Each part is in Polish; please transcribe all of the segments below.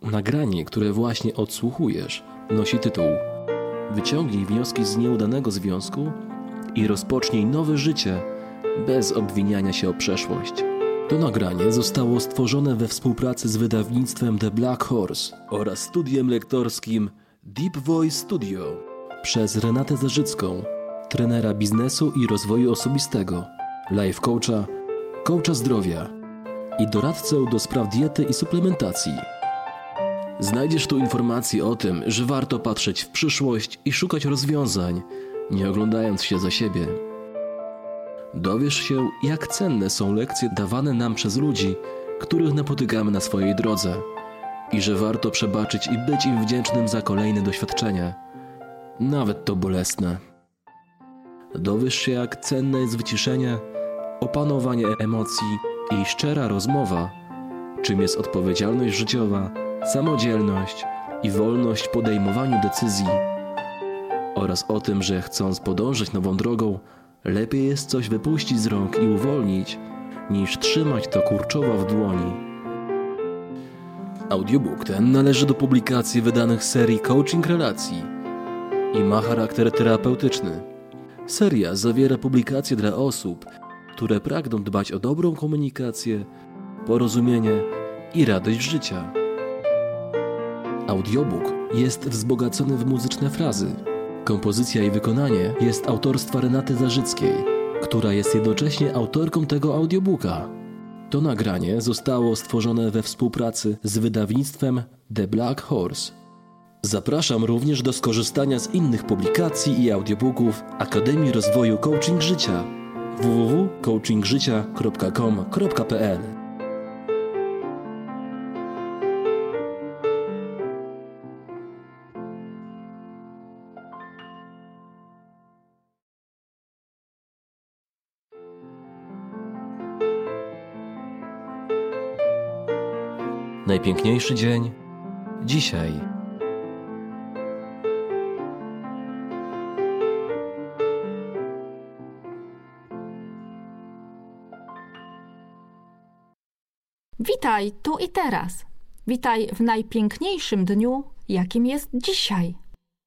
Nagranie, które właśnie odsłuchujesz, nosi tytuł Wyciągnij wnioski z nieudanego związku i rozpocznij nowe życie bez obwiniania się o przeszłość. To nagranie zostało stworzone we współpracy z wydawnictwem The Black Horse oraz studiem lektorskim Deep Voice Studio przez Renatę Zarzycką, trenera biznesu i rozwoju osobistego, life coacha, coacha zdrowia i doradcę do spraw diety i suplementacji. Znajdziesz tu informacje o tym, że warto patrzeć w przyszłość i szukać rozwiązań, nie oglądając się za siebie. Dowiesz się, jak cenne są lekcje dawane nam przez ludzi, których napotykamy na swojej drodze i że warto przebaczyć i być im wdzięcznym za kolejne doświadczenie, nawet to bolesne. Dowiesz się, jak cenne jest wyciszenie, opanowanie emocji i szczera rozmowa, czym jest odpowiedzialność życiowa, samodzielność i wolność w podejmowaniu decyzji oraz o tym, że chcąc podążyć nową drogą, lepiej jest coś wypuścić z rąk i uwolnić, niż trzymać to kurczowo w dłoni. Audiobook ten należy do publikacji wydanych serii Coaching Relacji i ma charakter terapeutyczny. Seria zawiera publikacje dla osób, które pragną dbać o dobrą komunikację, porozumienie i radość życia. Audiobook jest wzbogacony w muzyczne frazy. Kompozycja i wykonanie jest autorstwa Renaty Zarzyckiej, która jest jednocześnie autorką tego audiobooka. To nagranie zostało stworzone we współpracy z wydawnictwem The Black Horse. Zapraszam również do skorzystania z innych publikacji i audiobooków Akademii Rozwoju Coaching Życia www.coachingżycia.com.pl. Najpiękniejszy dzień dzisiaj. Witaj tu i teraz. Witaj w najpiękniejszym dniu, jakim jest dzisiaj.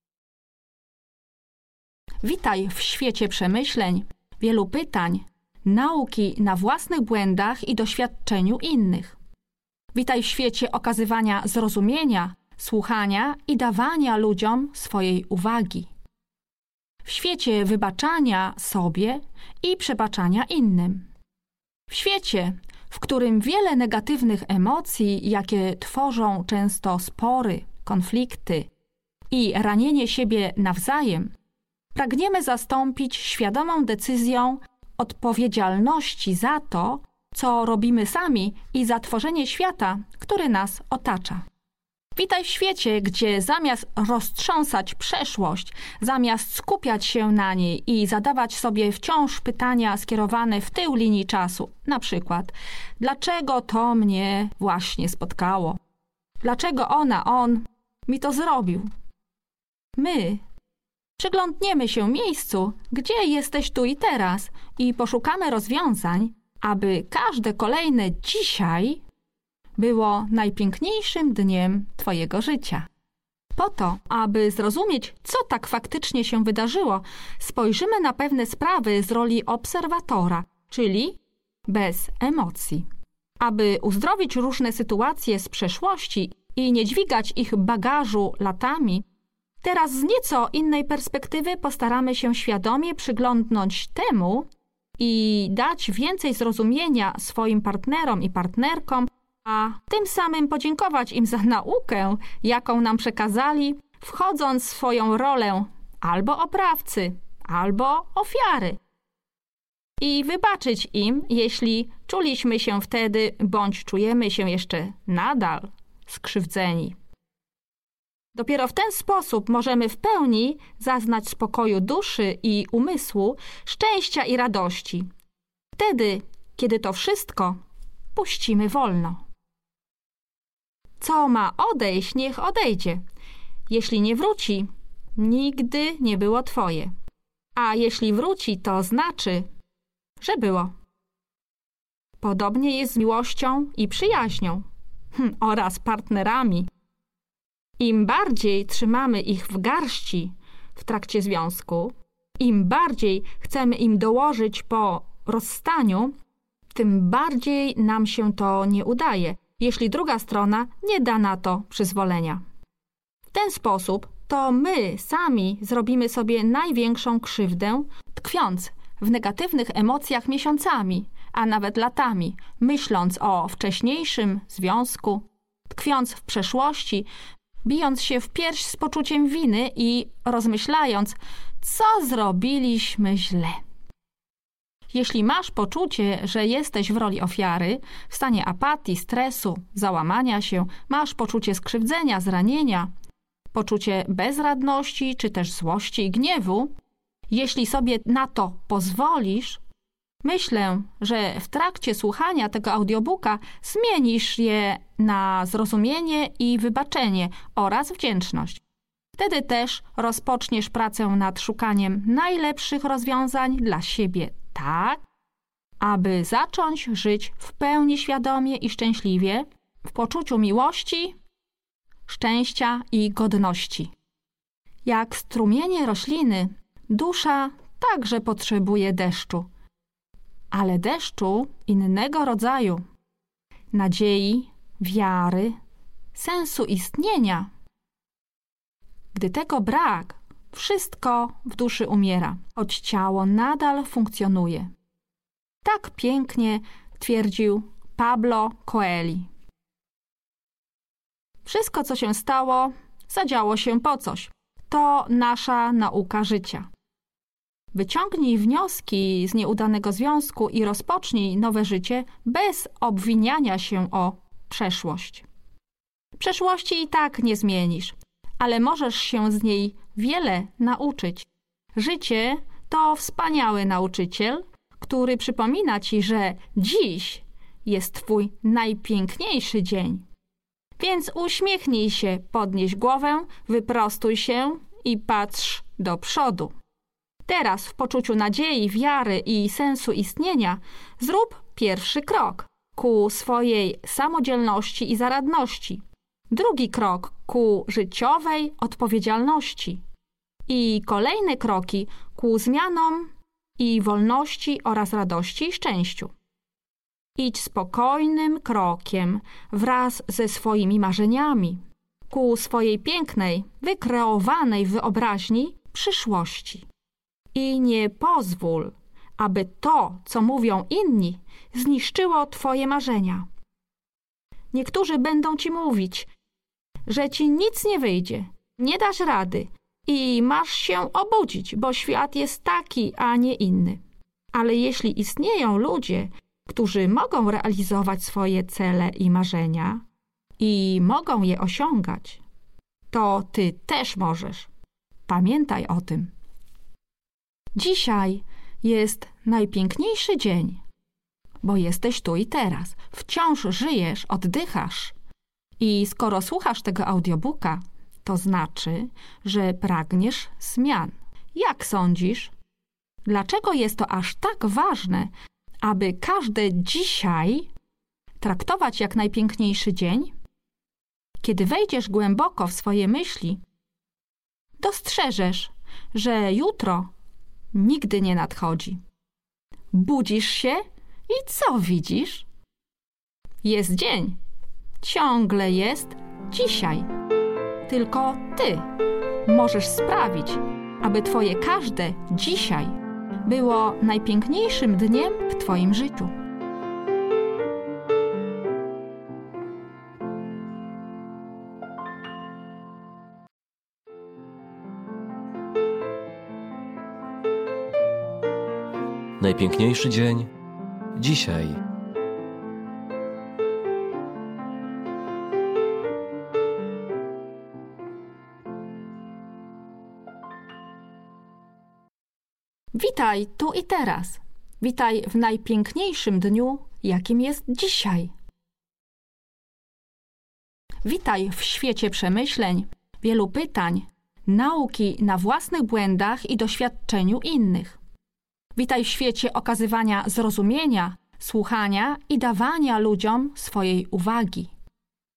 Witaj w świecie przemyśleń, wielu pytań, nauki na własnych błędach i doświadczeniu innych. Witaj w świecie okazywania zrozumienia, słuchania i dawania ludziom swojej uwagi. W świecie wybaczania sobie i przebaczania innym. W świecie, w którym wiele negatywnych emocji, jakie tworzą często spory, konflikty i ranienie siebie nawzajem, pragniemy zastąpić świadomą decyzją odpowiedzialności za to, co robimy sami i za tworzenie świata, który nas otacza. Witaj w świecie, gdzie zamiast roztrząsać przeszłość, zamiast skupiać się na niej i zadawać sobie wciąż pytania skierowane w tył linii czasu, na przykład, dlaczego to mnie właśnie spotkało? Dlaczego on mi to zrobił? My przyglądniemy się miejscu, gdzie jesteś tu i teraz i poszukamy rozwiązań, aby każde kolejne dzisiaj było najpiękniejszym dniem Twojego życia. Po to, aby zrozumieć, co tak faktycznie się wydarzyło, spojrzymy na pewne sprawy z roli obserwatora, czyli bez emocji. Aby uzdrowić różne sytuacje z przeszłości i nie dźwigać ich bagażu latami, teraz z nieco innej perspektywy postaramy się świadomie przyglądnąć temu i dać więcej zrozumienia swoim partnerom i partnerkom, a tym samym podziękować im za naukę, jaką nam przekazali, wchodząc w swoją rolę albo oprawcy, albo ofiary. I wybaczyć im, jeśli czuliśmy się wtedy, bądź czujemy się jeszcze nadal skrzywdzeni. Dopiero w ten sposób możemy w pełni zaznać spokoju duszy i umysłu, szczęścia i radości. Wtedy, kiedy to wszystko puścimy wolno. Co ma odejść, niech odejdzie. Jeśli nie wróci, nigdy nie było Twoje. A jeśli wróci, to znaczy, że było. Podobnie jest z miłością i przyjaźnią oraz partnerami Im bardziej trzymamy ich w garści w trakcie związku, im bardziej chcemy im dołożyć po rozstaniu, tym bardziej nam się to nie udaje, jeśli druga strona nie da na to przyzwolenia. W ten sposób to my sami zrobimy sobie największą krzywdę, tkwiąc w negatywnych emocjach miesiącami, a nawet latami, myśląc o wcześniejszym związku, tkwiąc w przeszłości, bijąc się w pierś z poczuciem winy i rozmyślając, co zrobiliśmy źle. Jeśli masz poczucie, że jesteś w roli ofiary, w stanie apatii, stresu, załamania się, masz poczucie skrzywdzenia, zranienia, poczucie bezradności czy też złości i gniewu, jeśli sobie na to pozwolisz, myślę, że w trakcie słuchania tego audiobooka zmienisz je na zrozumienie i wybaczenie oraz wdzięczność. Wtedy też rozpoczniesz pracę nad szukaniem najlepszych rozwiązań dla siebie tak, aby zacząć żyć w pełni świadomie i szczęśliwie, w poczuciu miłości, szczęścia i godności. Jak strumienie rośliny, dusza także potrzebuje deszczu, ale deszczu innego rodzaju, nadziei, wiary, sensu istnienia. Gdy tego brak, wszystko w duszy umiera, choć ciało nadal funkcjonuje. Tak pięknie twierdził Pablo Coelho. Wszystko, co się stało, zadziało się po coś. To nasza nauka życia. Wyciągnij wnioski z nieudanego związku i rozpocznij nowe życie bez obwiniania się o przeszłość. Przeszłości i tak nie zmienisz, ale możesz się z niej wiele nauczyć. Życie to wspaniały nauczyciel, który przypomina ci, że dziś jest twój najpiękniejszy dzień. Więc uśmiechnij się, podnieś głowę, wyprostuj się i patrz do przodu. Teraz w poczuciu nadziei, wiary i sensu istnienia zrób pierwszy krok ku swojej samodzielności i zaradności. Drugi krok ku życiowej odpowiedzialności. I kolejne kroki ku zmianom i wolności oraz radości i szczęściu. Idź spokojnym krokiem wraz ze swoimi marzeniami ku swojej pięknej, wykreowanej wyobraźni przyszłości. I nie pozwól, aby to, co mówią inni, zniszczyło twoje marzenia. Niektórzy będą ci mówić, że ci nic nie wyjdzie, nie dasz rady i masz się obudzić, bo świat jest taki, a nie inny. Ale jeśli istnieją ludzie, którzy mogą realizować swoje cele i marzenia i mogą je osiągać, to ty też możesz. Pamiętaj o tym. Dzisiaj jest najpiękniejszy dzień, bo jesteś tu i teraz. Wciąż żyjesz, oddychasz. I skoro słuchasz tego audiobooka, to znaczy, że pragniesz zmian. Jak sądzisz? Dlaczego jest to aż tak ważne, aby każde dzisiaj traktować jak najpiękniejszy dzień? Kiedy wejdziesz głęboko w swoje myśli, dostrzeżesz, że jutro nigdy nie nadchodzi. Budzisz się i co widzisz? Jest dzień. Ciągle jest dzisiaj. Tylko ty możesz sprawić, aby twoje każde dzisiaj było najpiękniejszym dniem w twoim życiu. Najpiękniejszy dzień dzisiaj. Witaj tu i teraz. Witaj w najpiękniejszym dniu, jakim jest dzisiaj. Witaj w świecie przemyśleń, wielu pytań, nauki na własnych błędach i doświadczeniu innych. Witaj w świecie okazywania zrozumienia, słuchania i dawania ludziom swojej uwagi.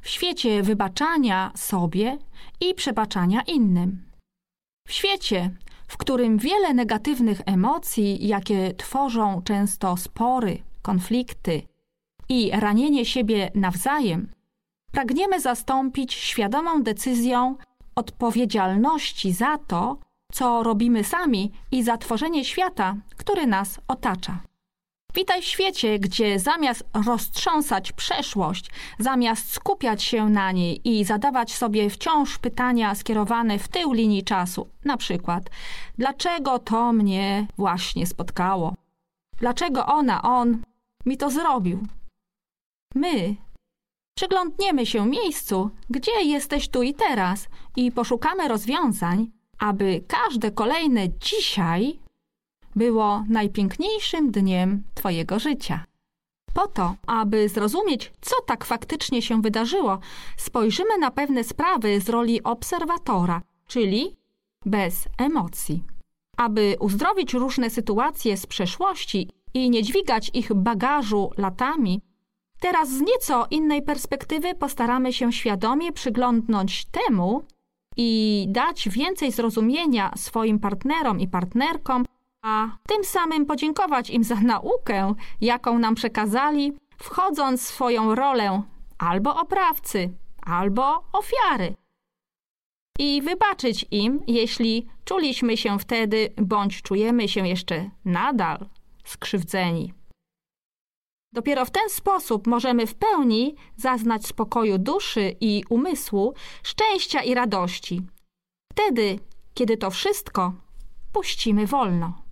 W świecie wybaczania sobie i przebaczania innym. W świecie, w którym wiele negatywnych emocji, jakie tworzą często spory, konflikty i ranienie siebie nawzajem, pragniemy zastąpić świadomą decyzją odpowiedzialności za to, co robimy sami i za tworzenie świata, który nas otacza. Witaj w świecie, gdzie zamiast roztrząsać przeszłość, zamiast skupiać się na niej i zadawać sobie wciąż pytania skierowane w tył linii czasu, na przykład, dlaczego to mnie właśnie spotkało? Dlaczego on mi to zrobił? My przyglądniemy się miejscu, gdzie jesteś tu i teraz i poszukamy rozwiązań, aby każde kolejne dzisiaj było najpiękniejszym dniem Twojego życia. Po to, aby zrozumieć, co tak faktycznie się wydarzyło, spojrzymy na pewne sprawy z roli obserwatora, czyli bez emocji. Aby uzdrowić różne sytuacje z przeszłości i nie dźwigać ich bagażu latami, teraz z nieco innej perspektywy postaramy się świadomie przyglądnąć temu i dać więcej zrozumienia swoim partnerom i partnerkom, a tym samym podziękować im za naukę, jaką nam przekazali, wchodząc w swoją rolę albo oprawcy, albo ofiary. I wybaczyć im, jeśli czuliśmy się wtedy, bądź czujemy się jeszcze nadal skrzywdzeni. Dopiero w ten sposób możemy w pełni zaznać spokoju duszy i umysłu, szczęścia i radości. Wtedy, kiedy to wszystko puścimy wolno.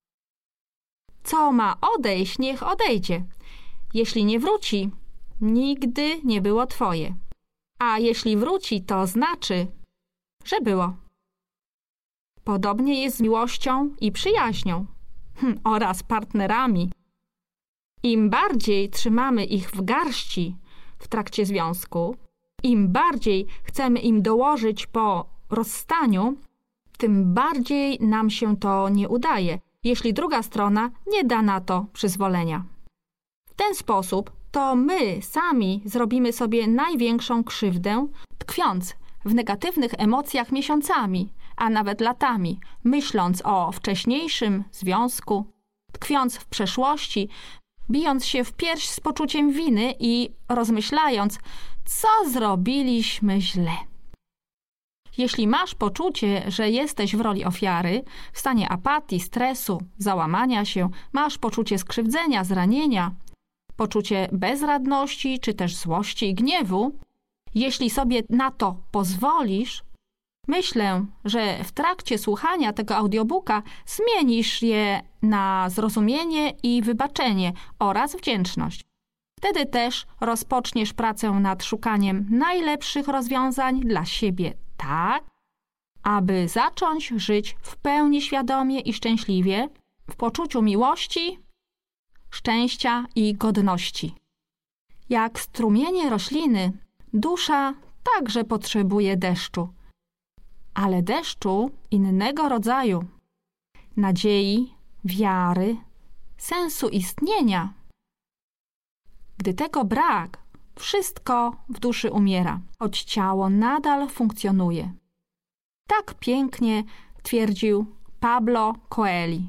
Co ma odejść, niech odejdzie. Jeśli nie wróci, nigdy nie było Twoje. A jeśli wróci, to znaczy, że było. Podobnie jest z miłością i przyjaźnią oraz partnerami. Im bardziej trzymamy ich w garści w trakcie związku, im bardziej chcemy im dołożyć po rozstaniu, tym bardziej nam się to nie udaje, jeśli druga strona nie da na to przyzwolenia. W ten sposób to my sami zrobimy sobie największą krzywdę, tkwiąc w negatywnych emocjach miesiącami, a nawet latami, myśląc o wcześniejszym związku, tkwiąc w przeszłości, bijąc się w pierś z poczuciem winy i rozmyślając, co zrobiliśmy źle. Jeśli masz poczucie, że jesteś w roli ofiary, w stanie apatii, stresu, załamania się, masz poczucie skrzywdzenia, zranienia, poczucie bezradności czy też złości i gniewu, jeśli sobie na to pozwolisz, myślę, że w trakcie słuchania tego audiobooka zmienisz je na zrozumienie i wybaczenie oraz wdzięczność. Wtedy też rozpoczniesz pracę nad szukaniem najlepszych rozwiązań dla siebie tak, aby zacząć żyć w pełni świadomie i szczęśliwie, w poczuciu miłości, szczęścia i godności. Jak strumienie rośliny, dusza także potrzebuje deszczu, ale deszczu innego rodzaju, nadziei, wiary, sensu istnienia. Gdy tego brak, wszystko w duszy umiera, choć ciało nadal funkcjonuje. Tak pięknie twierdził Pablo Coelho.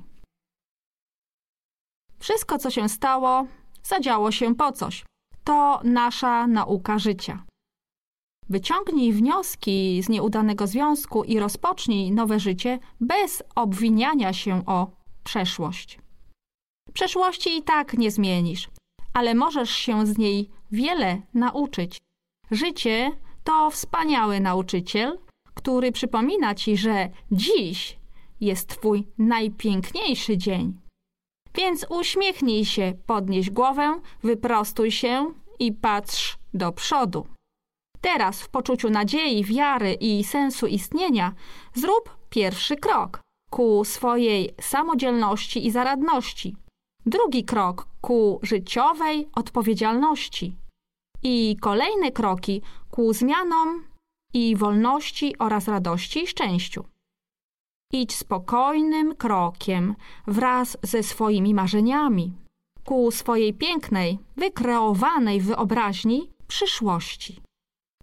Wszystko, co się stało, zadziało się po coś. To nasza nauka życia. Wyciągnij wnioski z nieudanego związku i rozpocznij nowe życie bez obwiniania się o przeszłość. Przeszłości i tak nie zmienisz, ale możesz się z niej wiele nauczyć. Życie to wspaniały nauczyciel, który przypomina ci, że dziś jest twój najpiękniejszy dzień. Więc uśmiechnij się, podnieś głowę, wyprostuj się i patrz do przodu. Teraz w poczuciu nadziei, wiary i sensu istnienia zrób pierwszy krok ku swojej samodzielności i zaradności. Drugi krok ku życiowej odpowiedzialności. I kolejne kroki ku zmianom i wolności oraz radości i szczęściu. Idź spokojnym krokiem wraz ze swoimi marzeniami ku swojej pięknej, wykreowanej wyobraźni przyszłości.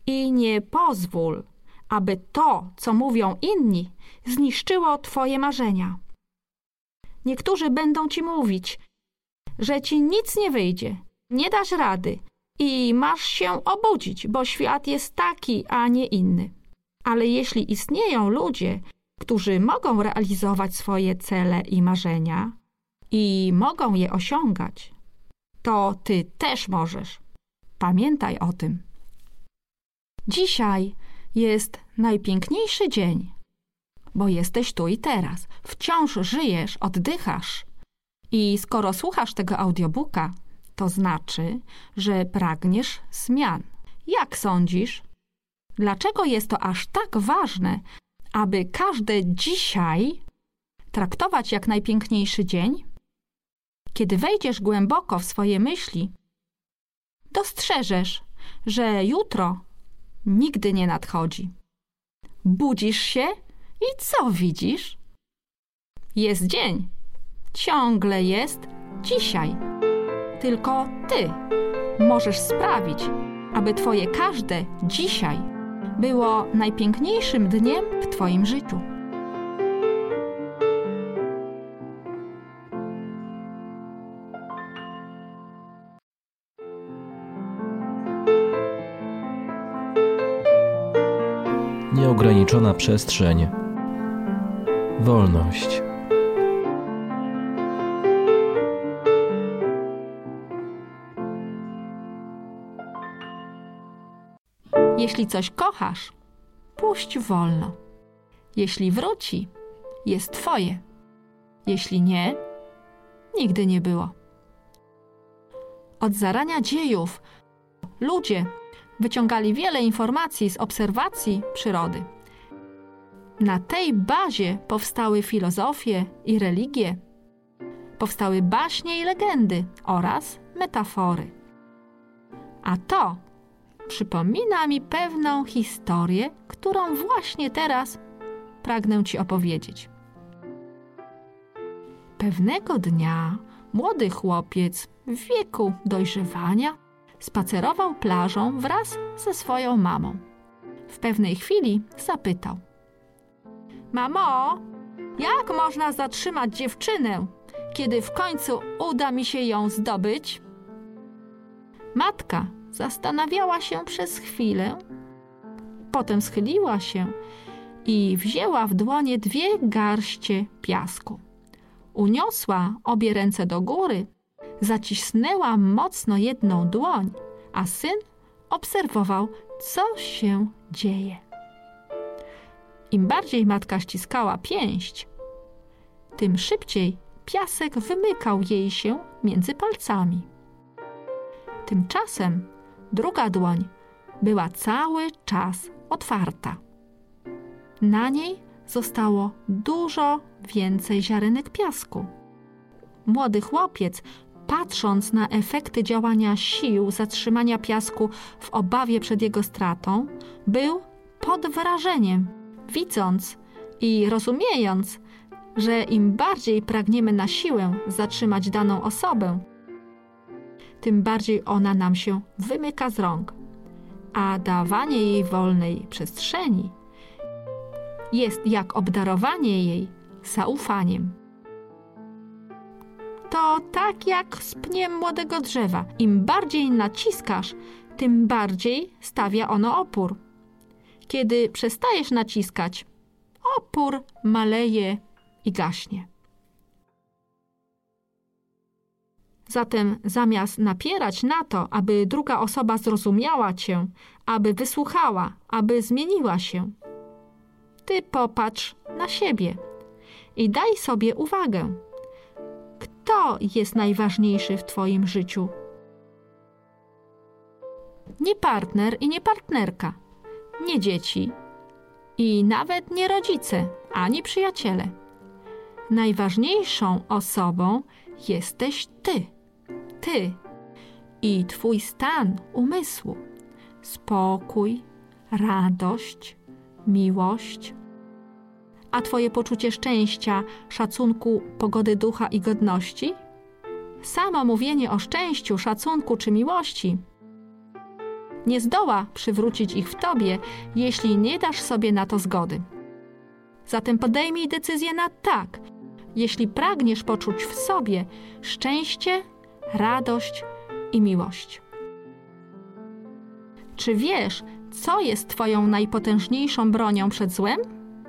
I nie pozwól, aby to, co mówią inni, zniszczyło twoje marzenia. Niektórzy będą ci mówić, że ci nic nie wyjdzie, nie dasz rady i masz się obudzić, bo świat jest taki, a nie inny. Ale jeśli istnieją ludzie, którzy mogą realizować swoje cele i marzenia i mogą je osiągać, to ty też możesz. Pamiętaj o tym. Dzisiaj jest najpiękniejszy dzień, bo jesteś tu i teraz. Wciąż żyjesz, oddychasz. I skoro słuchasz tego audiobooka, to znaczy, że pragniesz zmian. Jak sądzisz? Dlaczego jest to aż tak ważne, aby każde dzisiaj traktować jak najpiękniejszy dzień? Kiedy wejdziesz głęboko w swoje myśli, dostrzeżesz, że jutro nigdy nie nadchodzi. Budzisz się i co widzisz? Jest dzień. Ciągle jest dzisiaj. Tylko ty możesz sprawić, aby twoje każde dzisiaj było najpiękniejszym dniem w twoim życiu. Nieograniczona przestrzeń. Wolność. Jeśli coś kochasz, puść wolno. Jeśli wróci, jest twoje. Jeśli nie, nigdy nie było. Od zarania dziejów ludzie wyciągali wiele informacji z obserwacji przyrody. Na tej bazie powstały filozofie i religie. Powstały baśnie i legendy oraz metafory. A to przypomina mi pewną historię, którą właśnie teraz pragnę ci opowiedzieć. Pewnego dnia młody chłopiec w wieku dojrzewania spacerował plażą wraz ze swoją mamą. W pewnej chwili zapytał: Mamo, jak można zatrzymać dziewczynę, kiedy w końcu uda mi się ją zdobyć? Matka zastanawiała się przez chwilę, potem schyliła się i wzięła w dłonie 2 garście piasku. Uniosła obie ręce do góry, zacisnęła mocno jedną dłoń, a syn obserwował, co się dzieje. Im bardziej matka ściskała pięść, tym szybciej piasek wymykał jej się między palcami. Tymczasem druga dłoń była cały czas otwarta. Na niej zostało dużo więcej ziarenek piasku. Młody chłopiec, patrząc na efekty działania sił zatrzymania piasku w obawie przed jego stratą, był pod wrażeniem, widząc i rozumiejąc, że im bardziej pragniemy na siłę zatrzymać daną osobę, tym bardziej ona nam się wymyka z rąk, a dawanie jej wolnej przestrzeni jest jak obdarowanie jej zaufaniem. To tak jak z pniem młodego drzewa. Im bardziej naciskasz, tym bardziej stawia ono opór. Kiedy przestajesz naciskać, opór maleje i gaśnie. Zatem zamiast napierać na to, aby druga osoba zrozumiała cię, aby wysłuchała, aby zmieniła się, ty popatrz na siebie i daj sobie uwagę. Kto jest najważniejszy w twoim życiu? Nie partner i nie partnerka, nie dzieci i nawet nie rodzice, ani przyjaciele. Najważniejszą osobą jesteś ty. Ty i twój stan umysłu, spokój, radość, miłość, a twoje poczucie szczęścia, szacunku, pogody ducha i godności? Samo mówienie o szczęściu, szacunku czy miłości nie zdoła przywrócić ich w tobie, jeśli nie dasz sobie na to zgody. Zatem podejmij decyzję na tak, jeśli pragniesz poczuć w sobie szczęście, radość i miłość. Czy wiesz, co jest twoją najpotężniejszą bronią przed złem?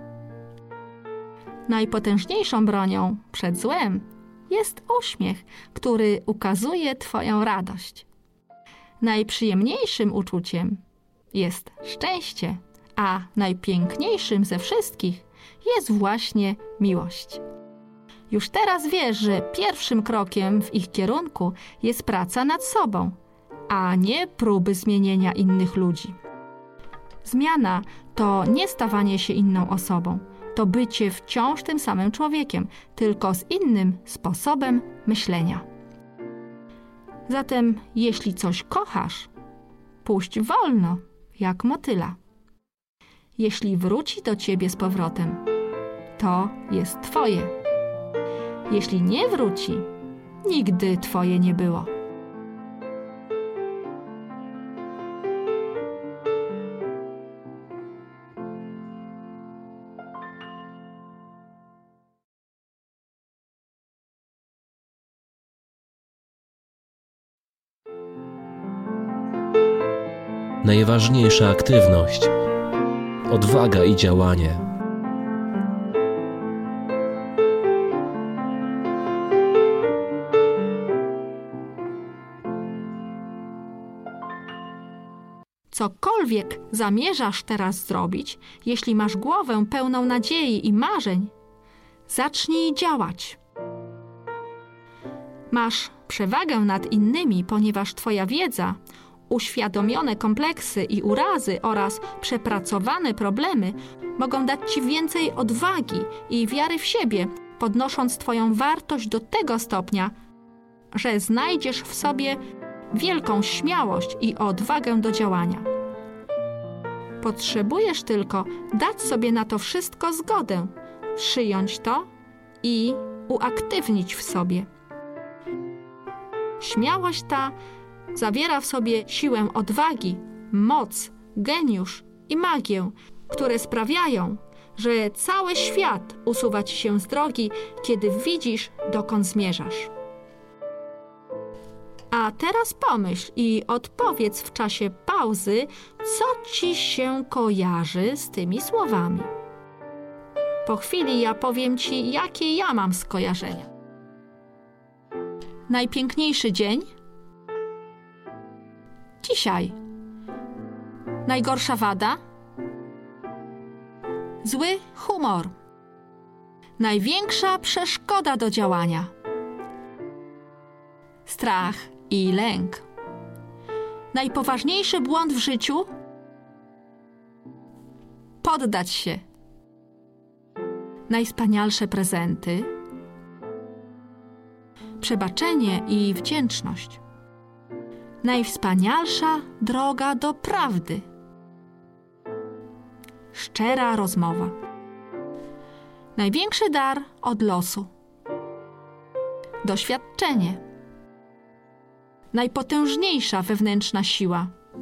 Najpotężniejszą bronią przed złem jest uśmiech, który ukazuje twoją radość. Najprzyjemniejszym uczuciem jest szczęście, a najpiękniejszym ze wszystkich jest właśnie miłość. Już teraz wiesz, że pierwszym krokiem w ich kierunku jest praca nad sobą, a nie próby zmienienia innych ludzi. Zmiana to nie stawanie się inną osobą, to bycie wciąż tym samym człowiekiem, tylko z innym sposobem myślenia. Zatem, jeśli coś kochasz, puść wolno, jak motyla. Jeśli wróci do ciebie z powrotem, to jest twoje. Jeśli nie wróci, nigdy twoje nie było. Najważniejsza aktywność, odwaga i działanie. Cokolwiek zamierzasz teraz zrobić, jeśli masz głowę pełną nadziei i marzeń, zacznij działać. Masz przewagę nad innymi, ponieważ twoja wiedza, uświadomione kompleksy i urazy oraz przepracowane problemy mogą dać ci więcej odwagi i wiary w siebie, podnosząc twoją wartość do tego stopnia, że znajdziesz w sobie wielką śmiałość i odwagę do działania. Potrzebujesz tylko dać sobie na to wszystko zgodę, przyjąć to i uaktywnić w sobie. Śmiałość ta zawiera w sobie siłę odwagi, moc, geniusz i magię, które sprawiają, że cały świat usuwa ci się z drogi, kiedy widzisz, dokąd zmierzasz. A teraz pomyśl i odpowiedz w czasie pauzy, co ci się kojarzy z tymi słowami. Po chwili ja powiem ci, jakie ja mam skojarzenia. Najpiękniejszy dzień? Dzisiaj. Najgorsza wada? Zły humor. Największa przeszkoda do działania? Strach i lęk. Najpoważniejszy błąd w życiu? Poddać się. Najwspanialsze prezenty? Przebaczenie i wdzięczność. Najwspanialsza droga do prawdy. Szczera rozmowa. Największy dar od losu. Doświadczenie. Najpotężniejsza wewnętrzna siła.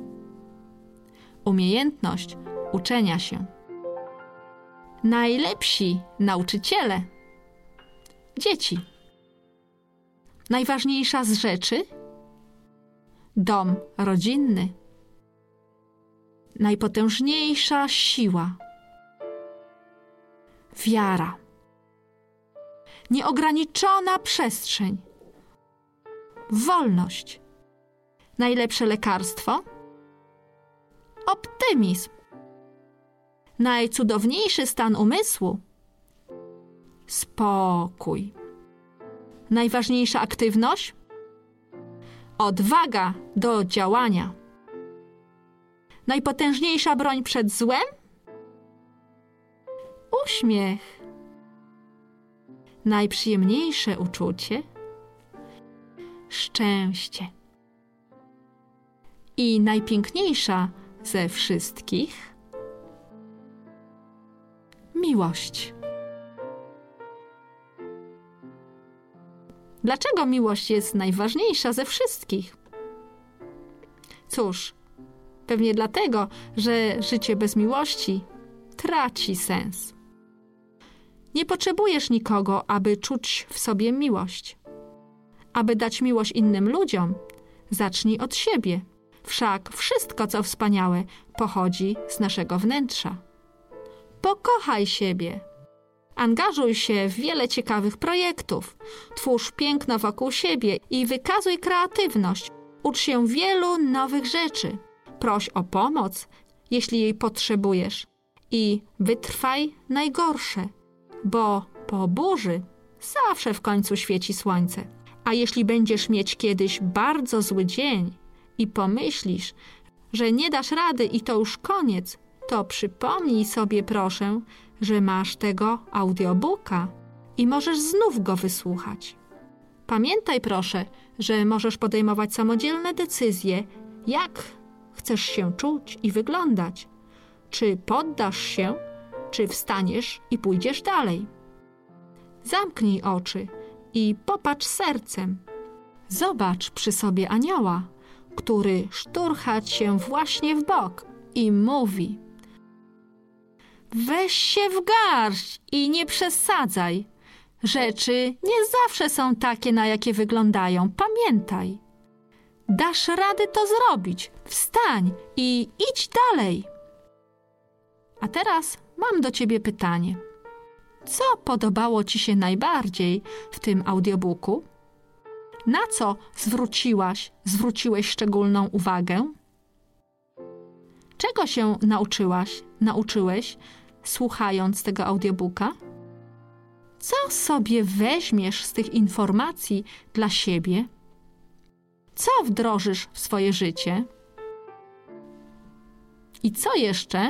Umiejętność uczenia się. Najlepsi nauczyciele. Dzieci. Najważniejsza z rzeczy? Dom rodzinny. Najpotężniejsza siła. Wiara. Nieograniczona przestrzeń. Wolność. Najlepsze lekarstwo? Optymizm. Najcudowniejszy stan umysłu? Spokój. Najważniejsza aktywność? Odwaga do działania. Najpotężniejsza broń przed złem? Uśmiech. Najprzyjemniejsze uczucie? Szczęście. I najpiękniejsza ze wszystkich? Miłość. Dlaczego miłość jest najważniejsza ze wszystkich? Cóż, Pewnie dlatego, że życie bez miłości traci sens. Nie potrzebujesz nikogo, aby czuć w sobie miłość. Aby dać miłość innym ludziom, zacznij od siebie. Wszak wszystko, co wspaniałe, pochodzi z naszego wnętrza. Pokochaj siebie. Angażuj się w wiele ciekawych projektów. Twórz piękno wokół siebie i wykazuj kreatywność. Ucz się wielu nowych rzeczy. Proś o pomoc, jeśli jej potrzebujesz. I wytrwaj najgorsze, bo po burzy zawsze w końcu świeci słońce. A jeśli będziesz mieć kiedyś bardzo zły dzień i pomyślisz, że nie dasz rady i to już koniec, to przypomnij sobie proszę, że masz tego audiobooka i możesz znów go wysłuchać. Pamiętaj proszę, że możesz podejmować samodzielne decyzje, jak chcesz się czuć i wyglądać. Czy poddasz się, czy wstaniesz i pójdziesz dalej. Zamknij oczy i popatrz sercem. Zobacz przy sobie anioła, który szturcha cię właśnie w bok i mówi: weź się w garść i nie przesadzaj. Rzeczy nie zawsze są takie, na jakie wyglądają. Pamiętaj. Dasz radę to zrobić. Wstań i idź dalej. A teraz mam do ciebie pytanie. Co podobało ci się najbardziej w tym audiobooku? Na co zwróciłeś szczególną uwagę? Czego się nauczyłeś, słuchając tego audiobooka? Co sobie weźmiesz z tych informacji dla siebie? Co wdrożysz w swoje życie? I co jeszcze?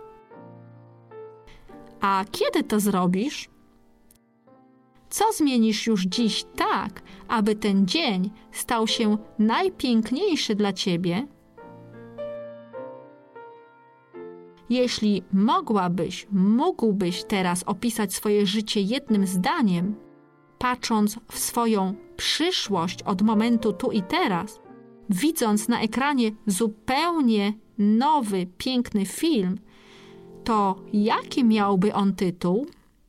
A kiedy to zrobisz? Co zmienisz już dziś tak, aby ten dzień stał się najpiękniejszy dla ciebie? Jeśli mógłbyś teraz opisać swoje życie jednym zdaniem, patrząc w swoją przyszłość od momentu tu i teraz, widząc na ekranie zupełnie nowy, piękny film, to jaki miałby on tytuł?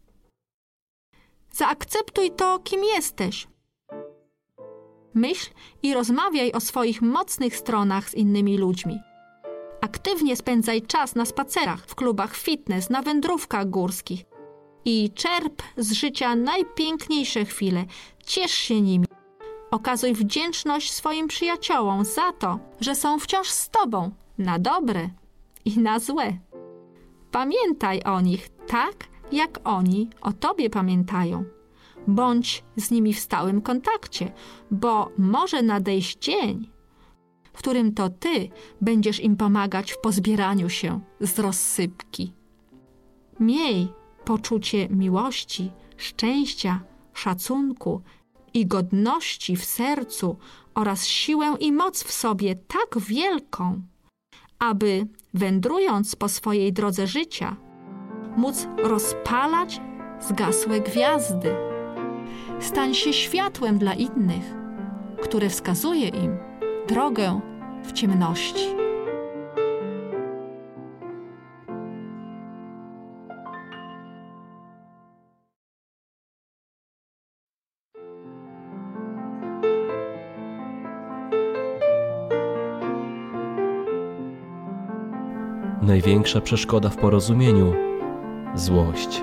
Zaakceptuj to, kim jesteś. Myśl i rozmawiaj o swoich mocnych stronach z innymi ludźmi. Aktywnie spędzaj czas na spacerach, w klubach fitness, na wędrówkach górskich i czerp z życia najpiękniejsze chwile. Ciesz się nimi. Okazuj wdzięczność swoim przyjaciołom za to, że są wciąż z tobą, na dobre i na złe. Pamiętaj o nich tak, jak oni o tobie pamiętają. Bądź z nimi w stałym kontakcie, bo może nadejść dzień, w którym to ty będziesz im pomagać w pozbieraniu się z rozsypki. Miej poczucie miłości, szczęścia, szacunku i godności w sercu oraz siłę i moc w sobie tak wielką, aby wędrując po swojej drodze życia, móc rozpalać zgasłe gwiazdy. Stań się światłem dla innych, które wskazuje im drogę w ciemności. Największa przeszkoda w porozumieniu – złość.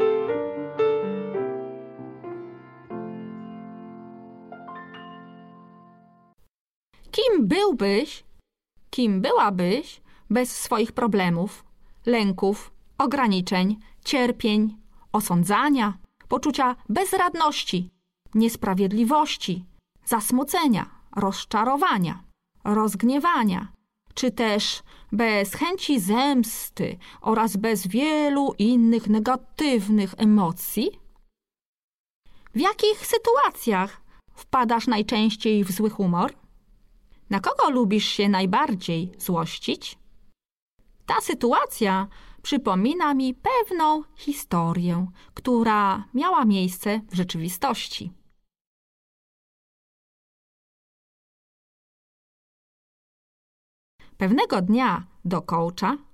Kim byłabyś bez swoich problemów, lęków, ograniczeń, cierpień, osądzania, poczucia bezradności, niesprawiedliwości, zasmucenia, rozczarowania, rozgniewania, czy też bez chęci zemsty oraz bez wielu innych negatywnych emocji? W jakich sytuacjach wpadasz najczęściej w zły humor? Na kogo lubisz się najbardziej złościć? Ta sytuacja przypomina mi pewną historię, która miała miejsce w rzeczywistości. Pewnego dnia do coacha